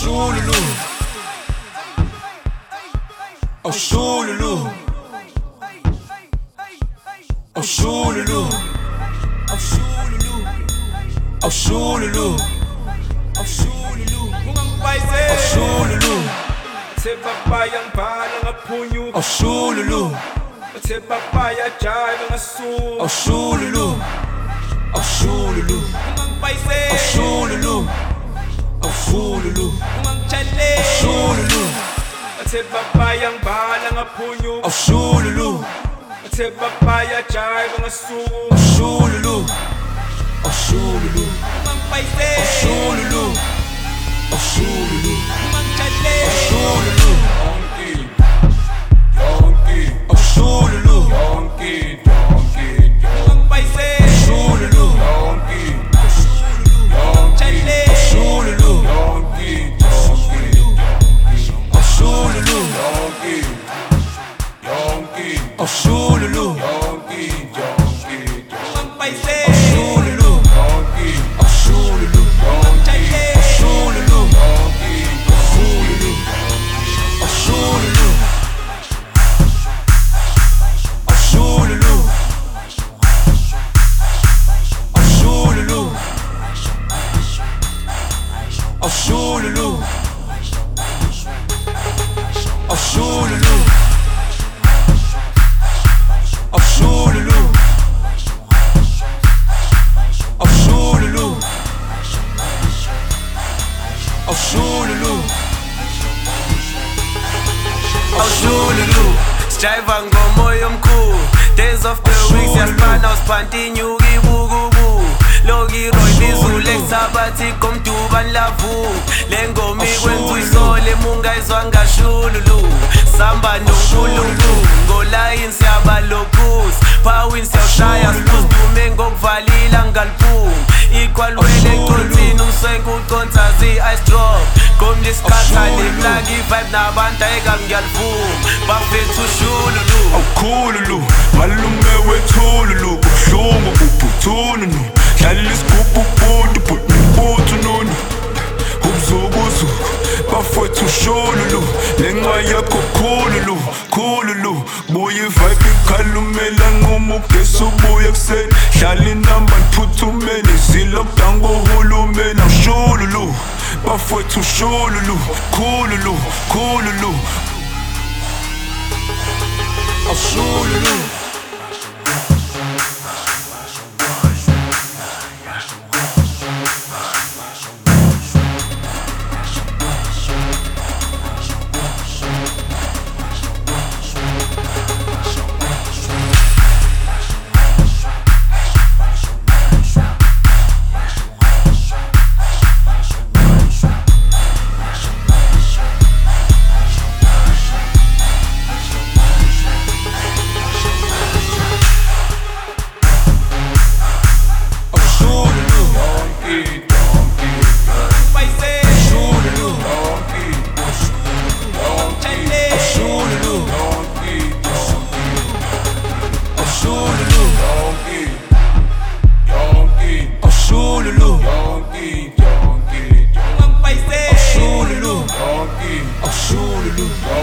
Shululu. Oh Shululu. Oh Shululu. Oh Shululu. Oh Shululu. Oh Shululu. Oh Shululu. Papayang balang apunyo. Oh Shululu. Papaya jai ng asu. Oh Shululu. Oh Shululu. Oh Shululu. Oh Shululu. Oh Shululu. Papayang balang apunyo. Oh Shululu. Papaya jai ng asu. Oh Shululu. Oh Shululu. Oh Shululu. Oh Shululu. Oh Shululu. Oh Shululu. Oh Shululu. Oh Shululu. Oh Shululu. Oh Shululu. Oh Shululu. Oh Shululu. Oh Shululu. Strive ngomoya omkhulu. Days of the week siyasipana usiphanti inyuka ibukubu. Loki Roy Bizule kusabathi komduba nlavu. Le ngoma ikwenza uyisole mungayizwa ngashululu. Samba nonkulunkulu ngolayini siyabalokuza. Phawini siyawushaya sibudume ngokuvalila ngaliphuma. Ikwalwele econthini umswenke uconsa zi-ice drop. Komlisikhathane plagi vibe nabantu ayeka ngiyalivuma. Bafethu ushululu. Awukhululu malume wethululu. Kubuhlungu kubhuthununu. Dlala isigubhu ubuntu but nibuthu nunu. Ubuzukuzuku bafethu ushululu. Lenxa yakho khululu khululu. Buya ivibe ikhalumela nquma ugesi ubuya ekuseni. Dlala inamba niphuthumeni zi-lockdown kohulumeni. Awushululu bafethu ushululu khululu khululu. Oh Shululu. Oh Shululu.